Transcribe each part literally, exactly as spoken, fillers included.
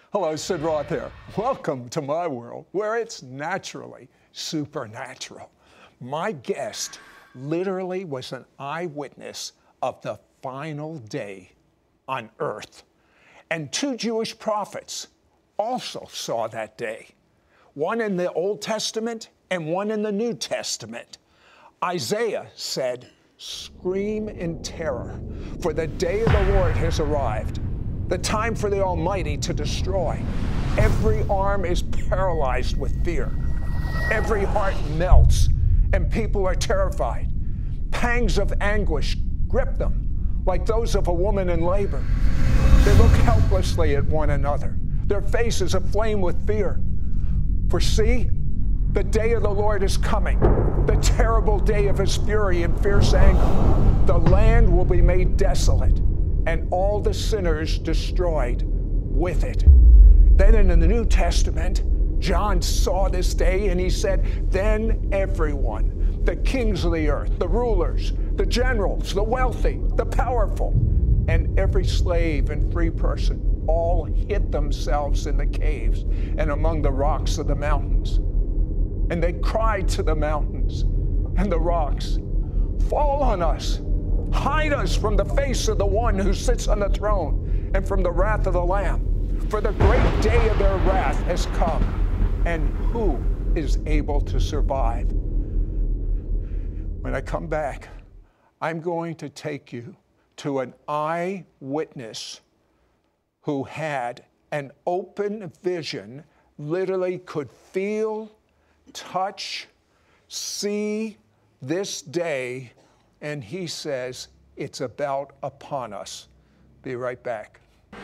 Hello, Sid Roth here. Welcome to my world, where it's naturally supernatural. My guest literally was an eyewitness of the final day on earth. And two Jewish prophets also saw that day, one in the Old Testament and one in the New Testament. Isaiah said, "Scream in terror, for the day of the Lord has arrived, the time for the Almighty to destroy. Every arm is paralyzed with fear. Every heart melts, and people are terrified. Pangs of anguish grip them, like those of a woman in labor. They look helplessly at one another, their faces aflame with fear. For see, the day of the Lord is coming, the terrible day of his fury and fierce anger. The land will be made desolate, and all the sinners destroyed with it." Then in the New Testament, John saw this day and he said, "Then everyone, the kings of the earth, the rulers, the generals, the wealthy, the powerful, and every slave and free person all hid themselves in the caves and among the rocks of the mountains. And they cried to the mountains and the rocks, 'Fall on us, hide us from the face of the one who sits on the throne and from the wrath of the Lamb. For the great day of their wrath has come, and who is able to survive?'" When I come back, I'm going to take you to an eyewitness who had an open vision, literally could feel, touch, see this day, and he says it's about upon us. Be right back.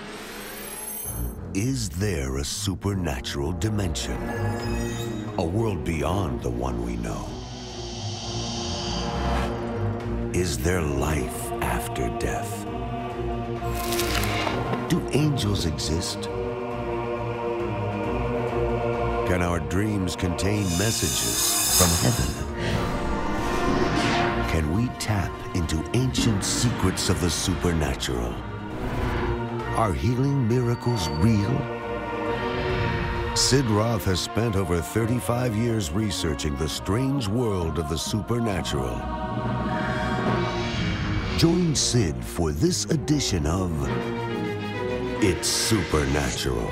Is there a supernatural dimension? A world beyond the one we know? Is there life after death? Do angels exist? Can our dreams contain messages from heaven? Can we tap into ancient secrets of the supernatural? Are healing miracles real? Sid Roth has spent over thirty-five years researching the strange world of the supernatural. Join Sid for this edition of It's Supernatural.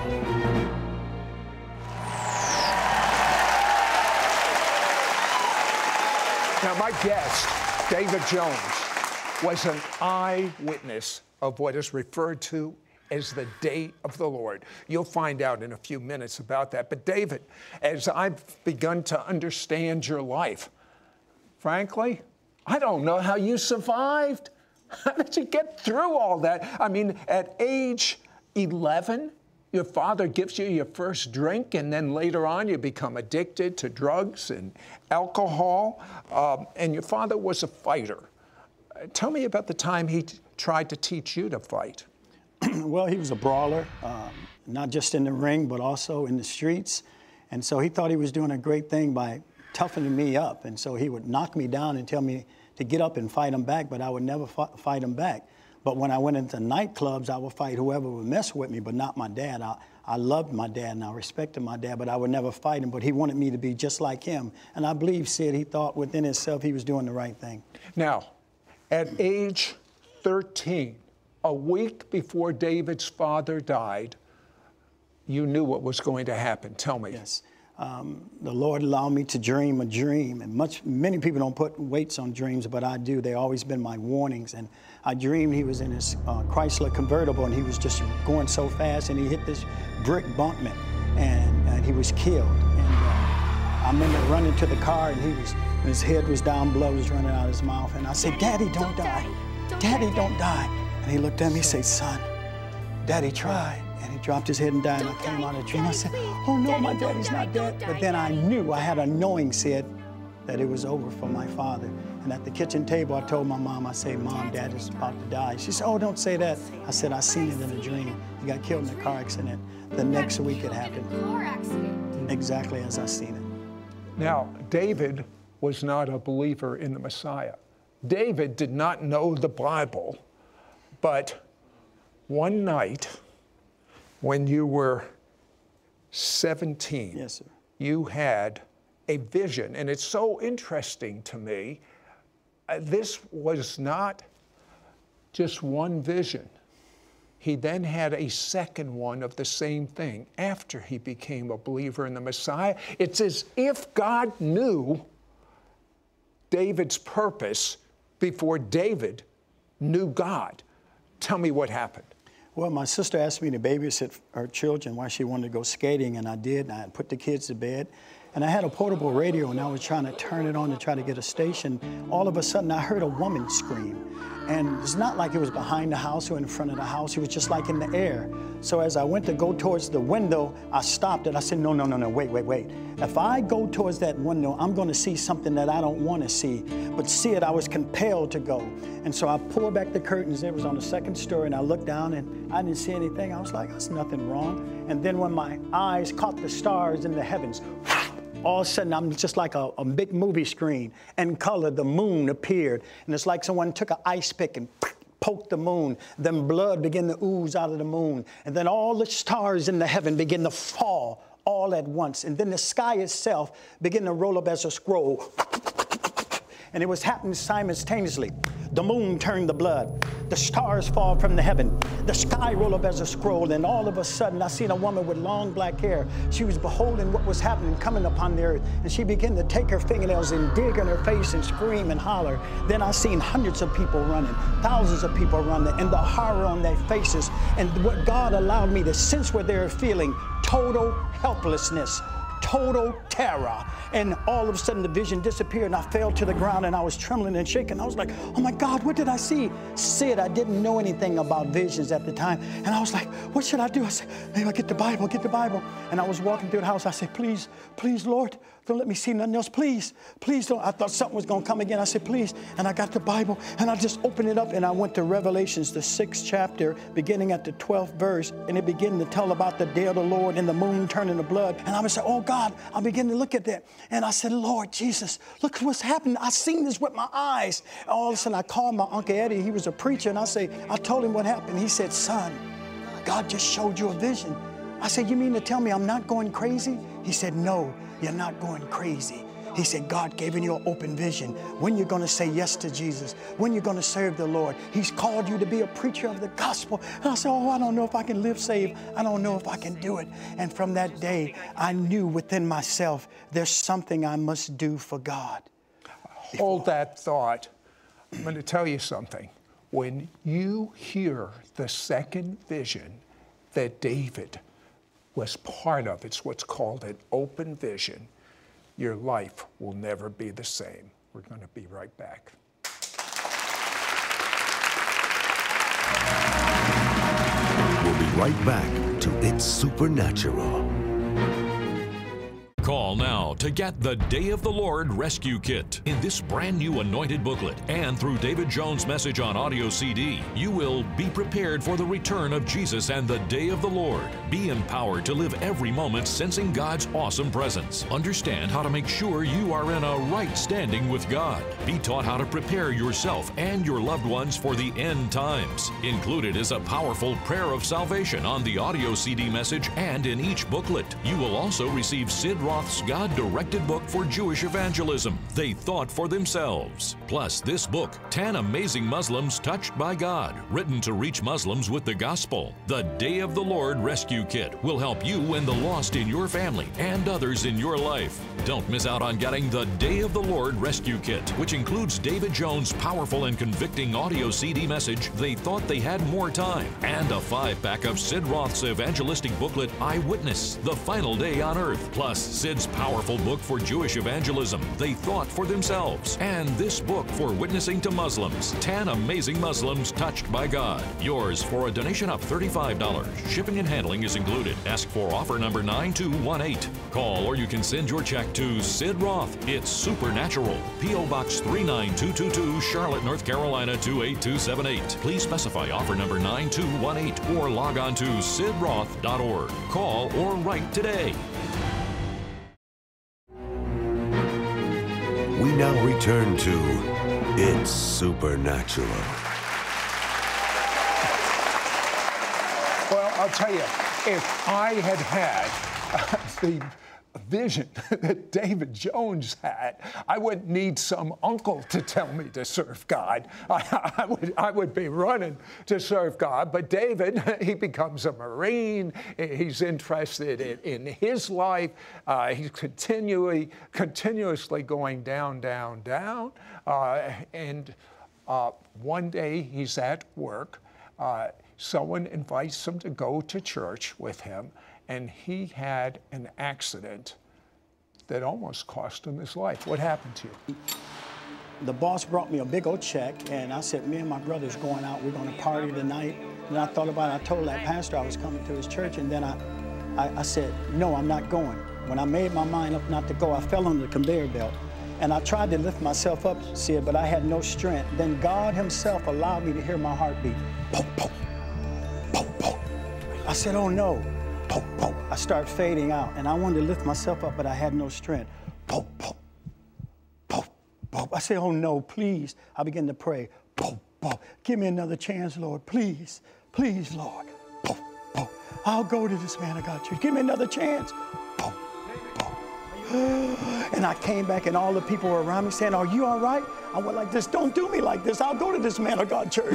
Now, my guest, David Jones, was an eyewitness of what is referred to as the day of the Lord. You'll find out in a few minutes about that. But David, as I've begun to understand your life, frankly, I don't know how you survived. How did you get through all that? I mean, at age eleven, your father gives you your first drink, and then later on you become addicted to drugs and alcohol. Um, and your father was a fighter. Uh, tell me about the time he t- tried to teach you to fight. Well, he was a brawler, um, not just in the ring, but also in the streets. And so he thought he was doing a great thing by toughening me up. And so he would knock me down and tell me to get up and fight him back, but I would never f- fight him back. But when I went into nightclubs, I would fight whoever would mess with me, but not my dad. I, I loved my dad and I respected my dad, but I would never fight him. But he wanted me to be just like him. And I believe, Sid, he thought within himself he was doing the right thing. Now, at age thirteen, a week before David's father died, you knew what was going to happen. Tell me. Yes. Um, the Lord allowed me to dream a dream, and much many people don't put weights on dreams, but I do. They've always been my warnings. And I dreamed he was in his uh, Chrysler convertible, and he was just going so fast, and he hit this brick bunkment, and, and he was killed. And uh, I remember running to the car, and he was, his head was down, blood was running out of his mouth, and I said, "Daddy, don't die. Daddy, don't die." And he looked at me and said, "Son, Daddy tried." And he dropped his head and died, and I came out of the dream. I said, "Oh no, my daddy's not dead." But then I knew, I had a knowing, Sid, that it was over for my father. And at the kitchen table, I told my mom, I said, "Mom, Dad is about to die." She said, "Oh, don't say that." I said, "I seen it in a dream. He got killed in a car accident. The next week it happened." Car accident. Exactly as I seen it. Now, David was not a believer in the Messiah. David did not know the Bible, but one night when you were seventeen, Yes, sir. you had a vision. And it's so interesting to me. Uh, this was not just one vision. He then had a second one of the same thing after he became a believer in the Messiah. It's as if God knew David's purpose before David knew God. Tell me what happened. Well, my sister asked me to babysit her children while she wanted to go skating, and I did. And I put the kids to bed. And I had a portable radio, and I was trying to turn it on to try to get a station. All of a sudden, I heard a woman scream. And it's not like it was behind the house or in front of the house. It was just like in the air. So as I went to go towards the window, I stopped it. I said, no, no, no, no, wait, wait, wait. If I go towards that window, I'm going to see something that I don't want to see. But see it, I was compelled to go. And so I pulled back the curtains. It was on the second story, and I looked down, and I didn't see anything. I was like, there's nothing wrong. And then when my eyes caught the stars in the heavens, all of a sudden, I'm just like a, a big movie screen. And color, the moon appeared. And it's like someone took an ice pick and poked the moon. Then blood began to ooze out of the moon. And then all the stars in the heaven began to fall all at once. And then the sky itself began to roll up as a scroll. And it was happening simultaneously. The moon turned to blood. The stars fall from the heaven. The sky roll up as a scroll. And all of a sudden, I seen a woman with long black hair. She was beholding what was happening, coming upon the earth. And she began to take her fingernails and dig in her face and scream and holler. Then I seen hundreds of people running, thousands of people running, and the horror on their faces. And what God allowed me to sense what they were feeling, total helplessness, total terror. And all of a sudden the vision disappeared, and I fell to the ground, and I was trembling and shaking. I was like, oh my God, what did I see? Sid, I didn't know anything about visions at the time. And I was like, what should I do? I said, maybe I'll get the Bible, get the Bible. And I was walking through the house. I said, please, please, Lord, don't let me see nothing else. Please, please don't. I thought something was going to come again. I said, please. And I got the Bible, and I just opened it up, and I went to Revelations, the sixth chapter, beginning at the twelfth verse. And it began to tell about the day of the Lord and the moon turning to blood. And I was like, oh God, I began to look at that. And I said, Lord Jesus, look what's happening. I seen this with my eyes. All of a sudden I called my Uncle Eddie. He was a preacher. And I say, I told him what happened. He said, son, God just showed you a vision. I said, you mean to tell me I'm not going crazy? He said, no, you're not going crazy. He said, God gave you an open vision. When you're going to say yes to Jesus, when you're going to serve the Lord. He's called you to be a preacher of the gospel. And I said, oh, I don't know if I can live saved. I don't know if I can do it. And from that day, I knew within myself, there's something I must do for God. Hold that thought. I'm going to tell you something. When you hear the second vision that David was part of, it's what's called an open vision, your life will never be the same. We're going to be right back. We'll be right back to It's Supernatural. Call now to get the Day of the Lord Rescue Kit. In this brand new anointed booklet and through David Jones' message on audio C D, you will be prepared for the return of Jesus and the Day of the Lord. Be empowered to live every moment sensing God's awesome presence. Understand how to make sure you are in a right standing with God. Be taught how to prepare yourself and your loved ones for the end times. Included is a powerful prayer of salvation on the audio C D message and in each booklet. You will also receive Sid Roth's God-directed book for Jewish evangelism, They Thought for Themselves. Plus, this book, ten Amazing Muslims Touched by God, written to reach Muslims with the gospel. The Day of the Lord Rescue Kit will help you and the lost in your family and others in your life. Don't miss out on getting the Day of the Lord Rescue Kit, which includes David Jones' powerful and convicting audio C D message, They Thought They Had More Time, and a five-pack of Sid Roth's evangelistic booklet, Eyewitness, The Final Day on Earth, plus Sid's powerful book for Jewish evangelism, They Thought for Themselves, and this book for witnessing to Muslims, ten Amazing Muslims Touched by God. Yours for a donation of thirty-five dollars. Shipping and handling is included. Ask for offer number nine two one eight. Call or you can send your check to Sid Roth. It's Supernatural. P O Box three nine two two two, Charlotte, North Carolina two eight two seven eight. Please specify offer number nine two one eight or log on to sid roth dot org. Call or write today. We now return to It's Supernatural. Well, I'll tell you, if I had had uh, the vision that David Jones had, I wouldn't need some uncle to tell me to serve God. I, I, would, I would be running to serve God. But David, he becomes a Marine. He's interested in, in his life. Uh, he's continually, continuously going down, down, down. Uh, and uh, one day he's at work. Uh, someone invites him to go to church with him. And he had an accident that almost cost him his life. What happened to you? The boss brought me a big old check, and I said, me and my brother's going out. We're going to party tonight. And I thought about it. I told that pastor I was coming to his church, and then I, I, I said, no, I'm not going. When I made my mind up not to go, I fell on the conveyor belt. And I tried to lift myself up, Sid, but I had no strength. Then God himself allowed me to hear my heartbeat. Pow, pow, pow, pow. I said, oh, no. Pow, pow. I started fading out, and I wanted to lift myself up, but I had no strength. Pow, pow, pow, pow. I said, oh, no, please. I began to pray. Pow, pow. Give me another chance, Lord, please. Please, Lord. Pow, pow. I'll go to this man of God church. Give me another chance. Pow, pow. And I came back, and all the people were around me saying, are you all right? I went like this, don't do me like this. I'll go to this man of God church.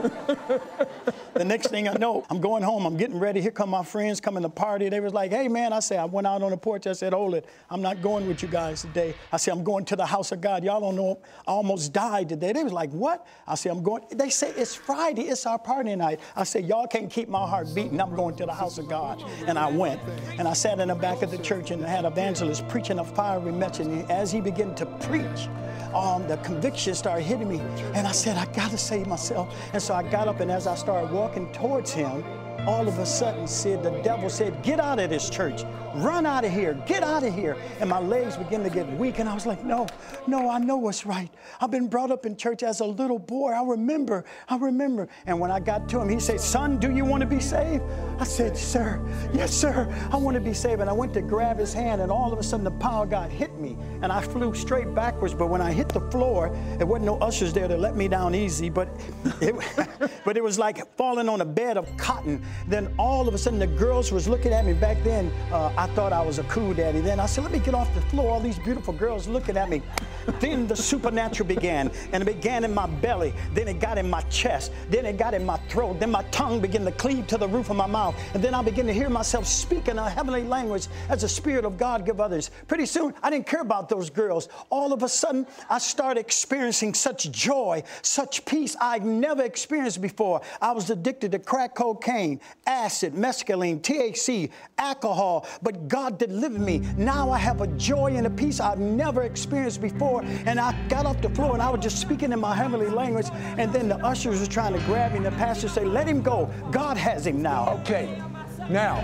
The next thing I know, I'm going home. I'm getting ready. Here come my friends coming to party. They was like, hey, man. I said, I went out on the porch. I said, hold it. I'm not going with you guys today. I said, I'm going to the house of God. Y'all don't know. I almost died today. They was like, what? I said, I'm going. They say, it's Friday. It's our party night. I said, y'all can't keep my heart beating. I'm going to the house of God. And I went. And I sat in the back of the church and had evangelist preaching a fiery message. And as he began to preach, Um, the conviction started hitting me, and I said, I gotta save myself. And so I got up, and as I started walking towards him, all of a sudden, Sid, the devil said, get out of this church. Run out of here. Get out of here. And my legs began to get weak, and I was like, no, no, I know what's right. I've been brought up in church as a little boy. I remember, I remember. And when I got to him, he said, son, do you want to be saved? I said, sir, yes, sir, I want to be saved. And I went to grab his hand, and all of a sudden the power of God hit me, and I flew straight backwards. But when I hit the floor, there wasn't no ushers there to let me down easy, but it, but it was like falling on a bed of cotton. Then all of a sudden the girls was looking at me. Back then, uh, I thought I was a cool daddy. Then I said, let me get off the floor. All these beautiful girls looking at me. Then the supernatural began, and it began in my belly. Then it got in my chest. Then it got in my throat. Then my tongue began to cleave to the roof of my mouth. And then I began to hear myself speak in a heavenly language as the Spirit of God give others. Pretty soon, I didn't care about those girls. All of a sudden, I started experiencing such joy, such peace I'd never experienced before. I was addicted to crack cocaine, acid, mescaline, T H C, alcohol, but God delivered me. Now I have a joy and a peace I've never experienced before. And I got off the floor, and I was just speaking in my heavenly language, and then the ushers were trying to grab me, and the pastor said, let him go. God has him now. Okay, now,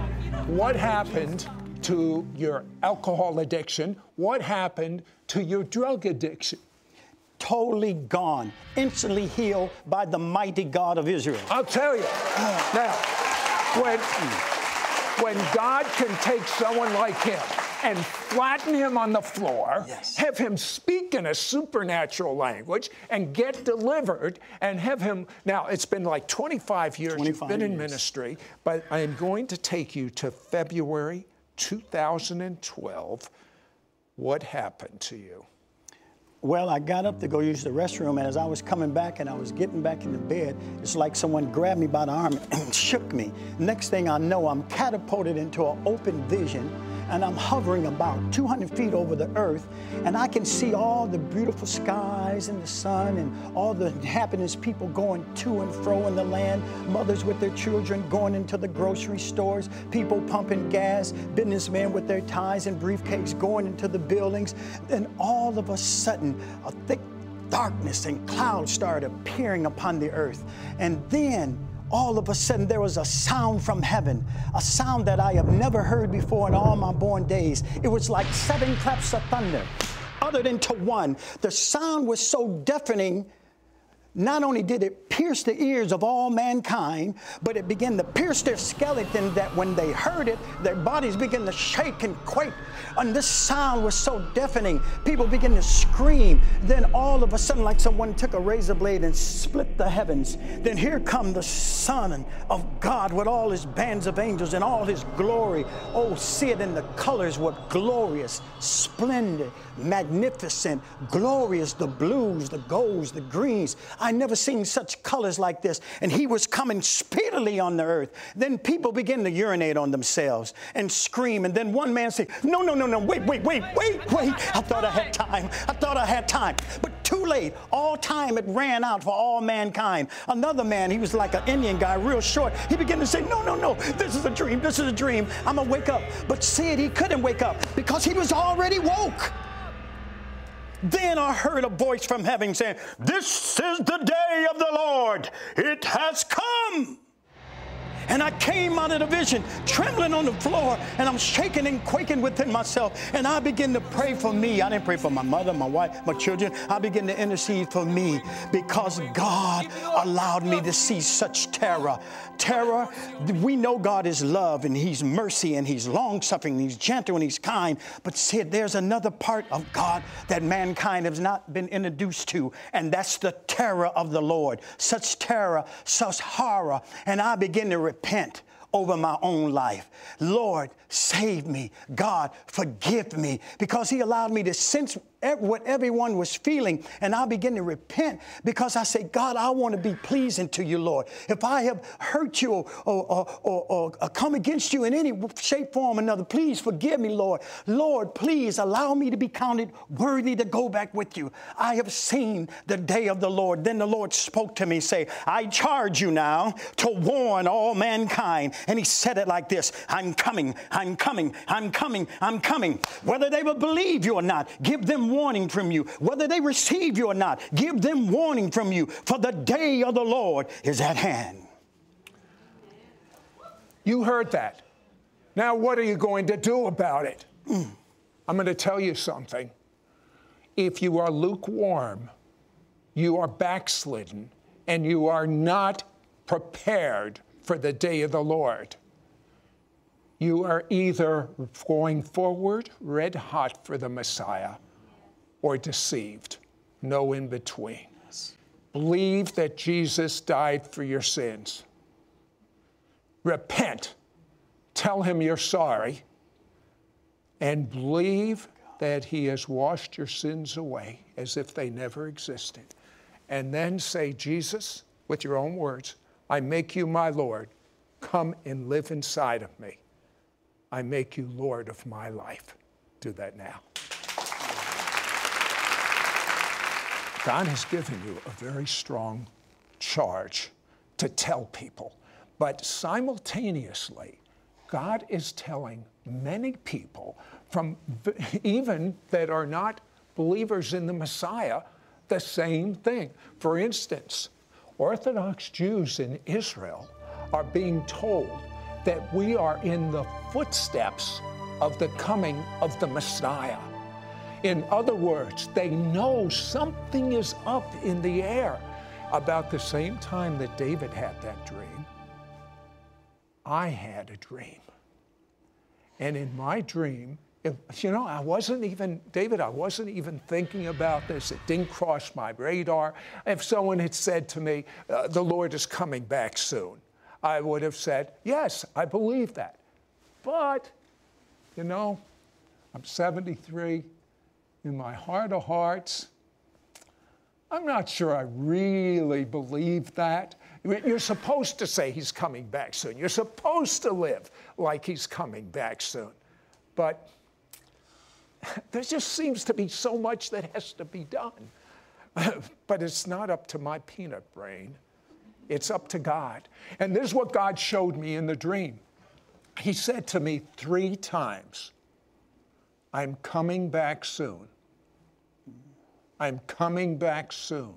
what happened to your alcohol addiction? What happened to your drug addiction? Totally gone, instantly healed by the mighty God of Israel. I'll tell you. Now, when, when God can take someone like him and flatten him on the floor, yes, have him speak in a supernatural language and get delivered, and have him, now it's been like twenty-five years twenty-five you've been years. in ministry, but I am going to take you to February two thousand twelve. What happened to you? Well, I got up to go use the restroom, and as I was coming back and I was getting back in the bed, it's like someone grabbed me by the arm and shook me. Next thing I know, I'm catapulted into an open vision, and I'm hovering about two hundred feet over the earth, and I can see all the beautiful skies and the sun and all the happiness, people going to and fro in the land, mothers with their children going into the grocery stores, people pumping gas, businessmen with their ties and briefcases going into the buildings. And all of a sudden, a thick darkness and clouds started appearing upon the earth. And then all of a sudden, there was a sound from heaven, a sound that I have never heard before in all my born days. It was like seven claps of thunder, uttered into one. The sound was so deafening not only did it pierce the ears of all mankind, but it began to pierce their skeleton, that when they heard it, their bodies began to shake and quake. And this sound was so deafening. People began to scream. Then all of a sudden, like someone took a razor blade and split the heavens. Then here come the Son of God with all his bands of angels and all his glory. Oh, see it in the colors were glorious, splendid, magnificent, glorious, the blues, the golds, the greens. I never seen such colors like this. And he was coming speedily on the earth. Then people began to urinate on themselves and scream. And then one man said, no, no, no, no, wait, wait, wait, wait, wait. I thought I had time. I thought I had time. But too late. All time it ran out for all mankind. Another man, he was like an Indian guy, real short. He began to say, no, no, no, this is a dream. This is a dream. I'm going to wake up. But see it, he couldn't wake up because he was already woke. Then I heard a voice from heaven saying, this is the day of the Lord. It has come. And I came out of the vision, trembling on the floor, and I'm shaking and quaking within myself. And I begin to pray for me. I didn't pray for my mother, my wife, my children. I begin to intercede for me because God allowed me to see such terror. Terror, we know God is love, and he's mercy, and he's long-suffering, and he's gentle, and he's kind. But see, there's another part of God that mankind has not been introduced to, and that's the terror of the Lord. Such terror, such horror. And I begin to repent over my own life. Lord, save me. God, forgive me. Because he allowed me to sense what everyone was feeling. And I begin to repent because I say, God, I want to be pleasing to you, Lord. If I have hurt you or, or, or, or, or come against you in any shape, form, or another, please forgive me, Lord. Lord, please allow me to be counted worthy to go back with you. I have seen the day of the Lord. Then the Lord spoke to me, say, I charge you now to warn all mankind. And he said it like this, I'm coming, I'm coming, I'm coming, I'm coming. Whether they will believe you or not, give them warning from you. Whether they receive you or not, give them warning from you. For the day of the Lord is at hand. You heard that. Now what are you going to do about it? Mm. I'm going to tell you something. If you are lukewarm, you are backslidden, and you are not prepared for the day of the Lord, you are either going forward red hot for the Messiah or deceived. No in between. Yes. Believe that Jesus died for your sins. Repent. Tell him you're sorry. And believe that he has washed your sins away as if they never existed. And then say, Jesus, with your own words, I make you my Lord. Come and live inside of me. I make you Lord of my life. Do that now. God has given you a very strong charge to tell people. But simultaneously, God is telling many people, from even that are not believers in the Messiah, the same thing. For instance, Orthodox Jews in Israel are being told that we are in the footsteps of the coming of the Messiah. In other words, they know something is up in the air. About the same time that David had that dream, I had a dream. And in my dream, if, you know, I wasn't even, David, I wasn't even thinking about this. It didn't cross my radar. If someone had said to me, uh, the Lord is coming back soon, I would have said, yes, I believe that. But, you know, I'm seventy-three. In my heart of hearts, I'm not sure I really believe that. You're supposed to say he's coming back soon. You're supposed to live like he's coming back soon. But there just seems to be so much that has to be done. But it's not up to my peanut brain. It's up to God. And this is what God showed me in the dream. He said to me three times, I'm coming back soon. I'm coming back soon.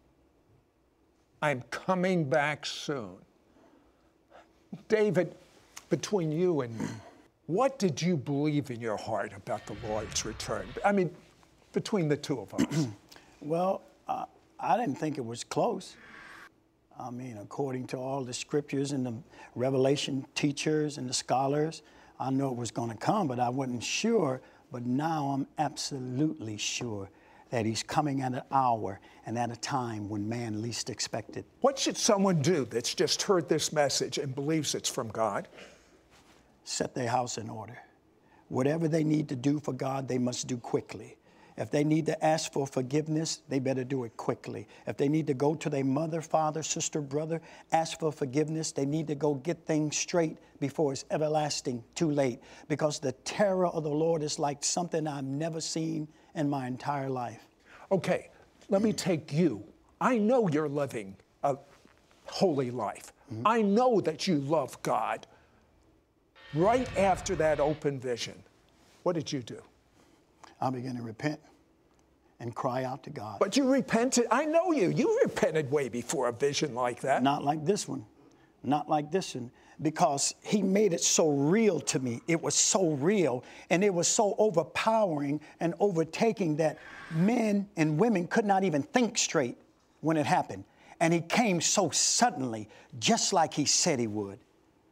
I'm coming back soon. David, between you and me, what did you believe in your heart about the Lord's return? I mean, between the two of us. Well, uh, I didn't think it was close. I mean, according to all the scriptures and the Revelation teachers and the scholars, I knew it was going to come, but I wasn't sure. But now I'm absolutely sure that he's coming at an hour and at a time when man least expected. What should someone do that's just heard this message and believes it's from God? Set their house in order. Whatever they need to do for God, they must do quickly. If they need to ask for forgiveness, they better do it quickly. If they need to go to their mother, father, sister, brother, ask for forgiveness, they need to go get things straight before it's everlasting too late. Because the terror of the Lord is like something I've never seen in my entire life. Okay, let me take you. I know you're living a holy life. Mm-hmm. I know that you love God. Right after that open vision, what did you do? I began to repent and cry out to God. But you repented. I know you. You repented way before a vision like that. Not like this one. Not like this one. Because he made it so real to me. It was so real. And it was so overpowering and overtaking that men and women could not even think straight when it happened. And he came so suddenly, just like he said he would.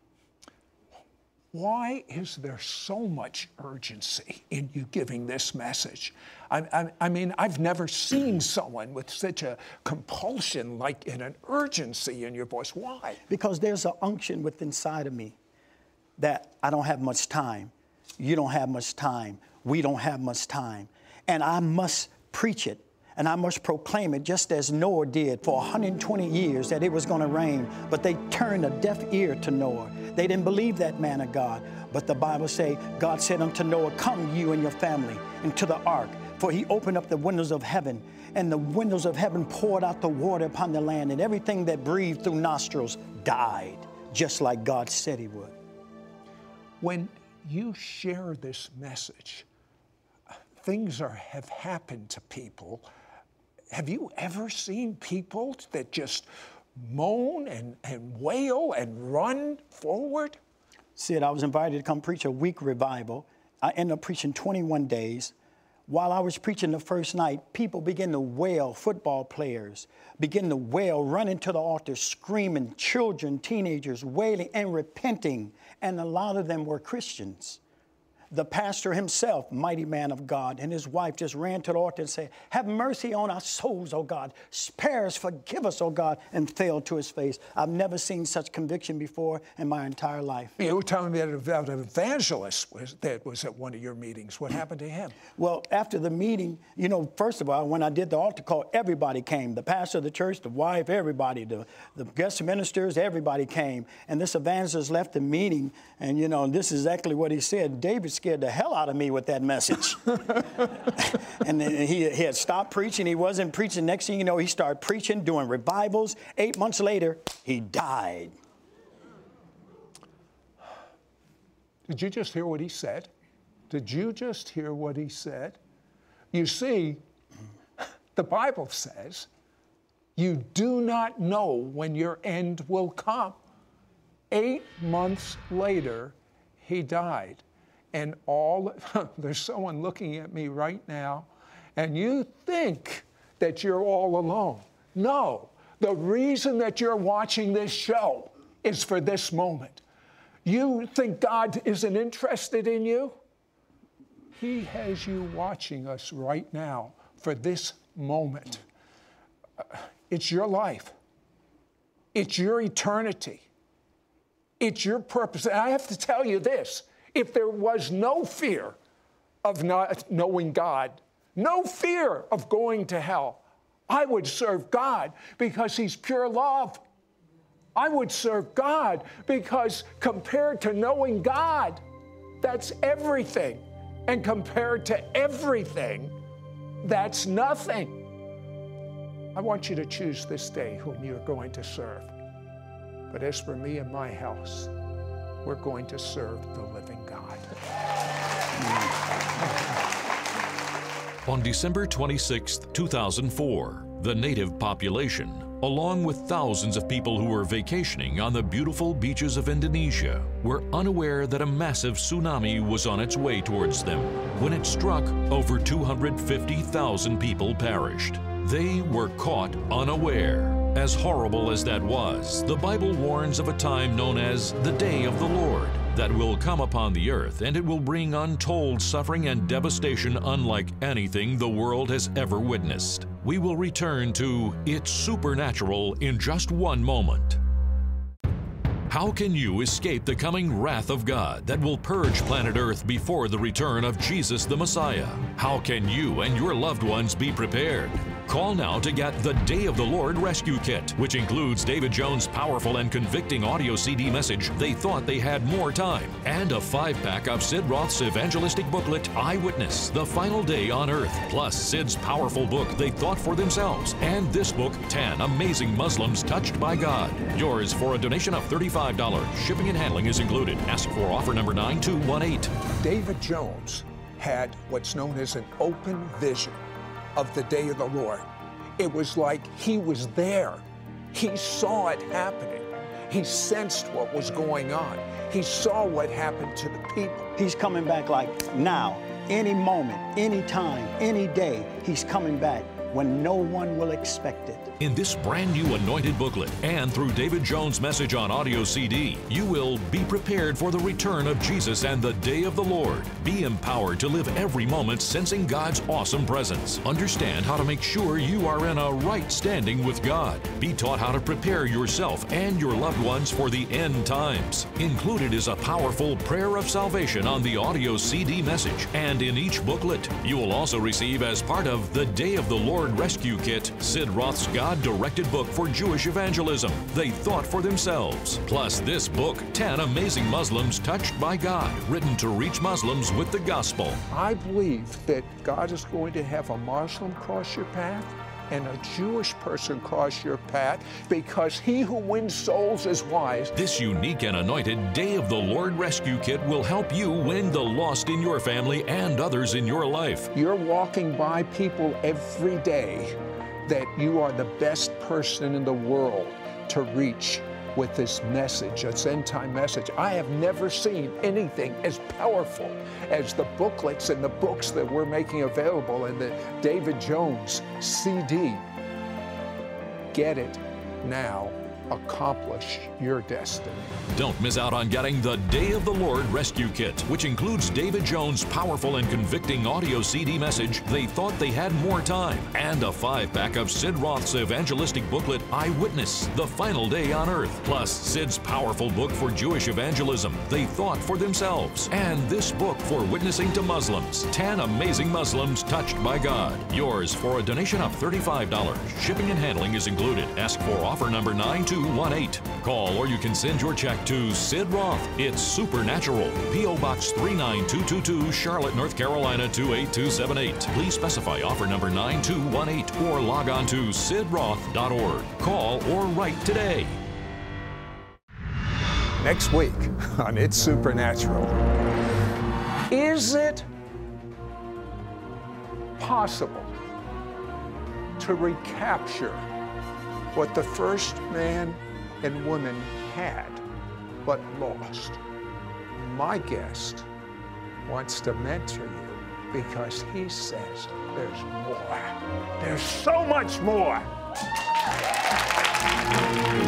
Why is there so much urgency in you giving this message? I, I, I mean, I've never seen someone with such a compulsion, like in an urgency in your voice. Why? Because there's an unction within inside of me that I don't have much time. You don't have much time. We don't have much time. And I must preach it. And I must proclaim it just as Noah did for one hundred twenty years that it was going to rain. But they turned a deaf ear to Noah. They didn't believe that man of God. But the Bible says, God said unto Noah, come you and your family into the ark. For he opened up the windows of heaven, and the windows of heaven poured out the water upon the land, and everything that breathed through nostrils died, just like God said he would. When you share this message, things are, have happened to people. Have you ever seen people that just moan and, and wail and run forward? Sid, I was invited to come preach a week revival. I ended up preaching twenty-one days. While I was preaching the first night, people began to wail, football players began to wail, running to the altar, screaming, children, teenagers wailing and repenting, and a lot of them were Christians. The pastor himself, mighty man of God, and his wife just ran to the altar and said, have mercy on our souls, oh God. Spare us, forgive us, oh God, and fell to his face. I've never seen such conviction before in my entire life. You were telling me about an evangelist was, that was at one of your meetings. What happened to him? Well, after the meeting, you know, first of all, when I did the altar call, everybody came. The pastor of the church, the wife, everybody, the, the guest ministers, everybody came. And this evangelist left the meeting, and, you know, this is exactly what he said. David scared the hell out of me with that message. And then he, he had stopped preaching. He wasn't preaching. Next thing you know, he started preaching, doing revivals. Eight months later, he died. Did you just hear what he said? Did you just hear what he said? You see, the Bible says, you do not know when your end will come. Eight months later, he died. And all, there's someone looking at me right now, and you think that you're all alone. No, the reason that you're watching this show is for this moment. You think God isn't interested in you? He has you watching us right now for this moment. It's your life. It's your eternity. It's your purpose. And I have to tell you this. If there was no fear of not knowing God, no fear of going to hell, I would serve God because he's pure love. I would serve God because compared to knowing God, that's everything. And compared to everything, that's nothing. I want you to choose this day whom you're going to serve. But as for me and my house, we're going to serve the living God. On December twenty-sixth, two thousand four, the native population, along with thousands of people who were vacationing on the beautiful beaches of Indonesia, were unaware that a massive tsunami was on its way towards them. When it struck, over two hundred fifty thousand people perished. They were caught unaware. As horrible as that was, the Bible warns of a time known as the Day of the Lord that will come upon the earth, and it will bring untold suffering and devastation unlike anything the world has ever witnessed. We will return to It's Supernatural in just one moment. How can you escape the coming wrath of God that will purge planet Earth before the return of Jesus the Messiah? How can you and your loved ones be prepared? Call now to get the Day of the Lord Rescue Kit, which includes David Jones' powerful and convicting audio C D message, They Thought They Had More Time, and a five-pack of Sid Roth's evangelistic booklet, Eyewitness, The Final Day on Earth, plus Sid's powerful book, They Thought for Themselves, and this book, ten Amazing Muslims Touched by God. Yours for a donation of thirty-five dollars. Shipping and handling is included. Ask for offer number nine two one eight. David Jones had what's known as an open vision of the day of the Lord. It was like he was there. He saw it happening. He sensed what was going on. He saw what happened to the people. He's coming back like now, any moment, any time, any day, he's coming back when no one will expect it. In this brand new anointed booklet and through David Jones' message on audio C D, you will be prepared for the return of Jesus and the day of the Lord. Be empowered to live every moment sensing God's awesome presence. Understand how to make sure you are in a right standing with God. Be taught how to prepare yourself and your loved ones for the end times. Included is a powerful prayer of salvation on the audio C D message, and in each booklet, you will also receive as part of the Day of the Lord Rescue Kit, Sid Roth's God-directed book for Jewish evangelism, They Thought for Themselves. Plus this book, ten Amazing Muslims Touched by God, written to reach Muslims with the gospel. I believe that God is going to have a Muslim cross your path and a Jewish person cross your path, because he who wins souls is wise. This unique and anointed Day of the Lord Rescue Kit will help you win the lost in your family and others in your life. You're walking by people every day that you are the best person in the world to reach with this message, this end-time message. I have never seen anything as powerful as the booklets and the books that we're making available in the David Jones C D. Get it now. Accomplish your destiny. Don't miss out on getting the Day of the Lord Rescue Kit, which includes David Jones' powerful and convicting audio C D message, They Thought They Had More Time, and a five-pack of Sid Roth's evangelistic booklet, Eyewitness, The Final Day on Earth, plus Sid's powerful book for Jewish evangelism, They Thought for Themselves, and this book for witnessing to Muslims, ten Amazing Muslims Touched by God. Yours for a donation of thirty-five dollars. Shipping and handling is included. Ask for offer number nine two one eight. Call or you can send your check to Sid Roth. It's Supernatural. P O Box three nine two two two, Charlotte, North Carolina two eight two seven eight. Please specify offer number nine two one eight or log on to sid roth dot org. Call or write today. Next week on It's Supernatural. Is it possible to recapture what the first man and woman had but lost? My guest wants to mentor you because he says there's more. There's so much more.